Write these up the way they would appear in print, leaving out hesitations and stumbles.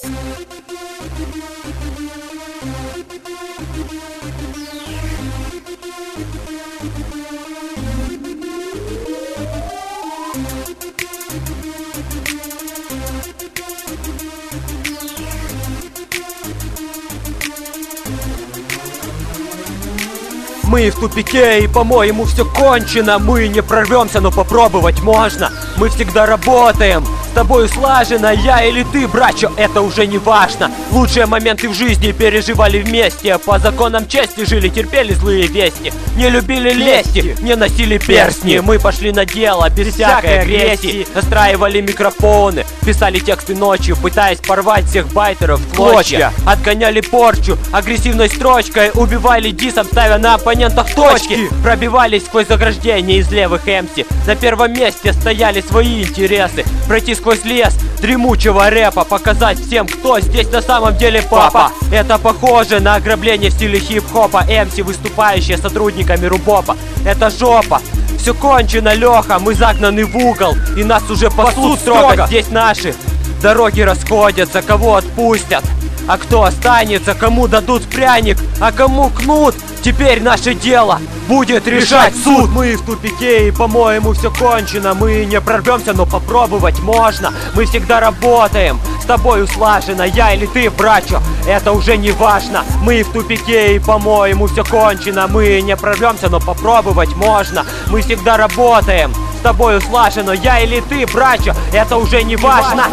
Мы в тупике, и по-моему все кончено. Мы не прорвемся, но попробовать можно. Мы всегда работаем, с тобою слаженно. Я или ты, братчо, это уже не важно. Лучшие моменты в жизни переживали вместе. По законам чести жили, терпели злые вести. Не любили лести, не носили перстни. Мы пошли на дело, без всякой агрессии. Настраивали микрофоны, писали тексты ночью, пытаясь порвать всех байтеров в клочья. Отгоняли порчу агрессивной строчкой. Убивали дисом, ставя на оппонентов точки. Пробивались сквозь заграждения из левых МС. На первом месте стояли свои интересы. Пройти сквозь лес дремучего рэпа, показать всем, кто здесь на самом деле папа. Это похоже на ограбление в стиле хип-хопа. МС, выступающие сотрудниками Рубопа. Это жопа. Все кончено, Леха, мы загнаны в угол, и нас уже пасут строго. Здесь наши дороги расходятся, кого отпустят, а кто останется, кому дадут пряник, а кому кнут. Теперь наше дело будет решать суд. Мы в тупике, и по-моему все кончено. Мы не прорвемся, но попробовать можно. Мы всегда работаем, с тобою слаженно. Я или ты, братчо, это уже не важно. Мы в тупике, и по-моему все кончено. Мы не прорвемся, но попробовать можно. Мы всегда работаем, с тобою слаженно. Я или ты, братчо, это уже не важно.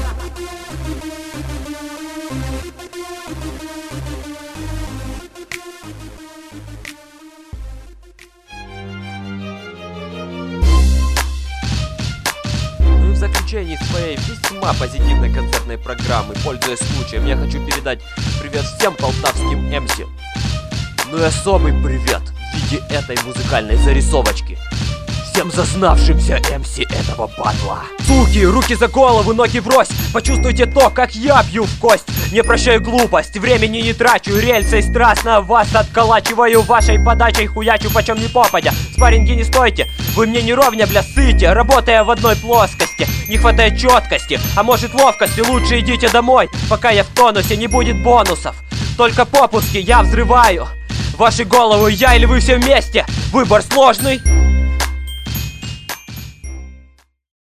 В заключении своей весьма позитивной концертной программы, пользуясь случаем, я хочу передать привет всем полтавским МС. Ну и особый привет в виде этой музыкальной зарисовочки всем зазнавшимся МС этого батла. Суки, руки за голову, ноги врозь. Почувствуйте то, как я бью в кость. Не прощаю глупость, времени не трачу. Рельсой страстно вас отколачиваю. Вашей подачей хуячу почем не попадя. Спарринги не стойте, вы мне не ровня, бля, сыте. Работая в одной плоскости, не хватает четкости, а может ловкости. Лучше идите домой, пока я в тонусе. Не будет бонусов, только попуски я взрываю ваши головы. Я или вы все вместе, выбор сложный.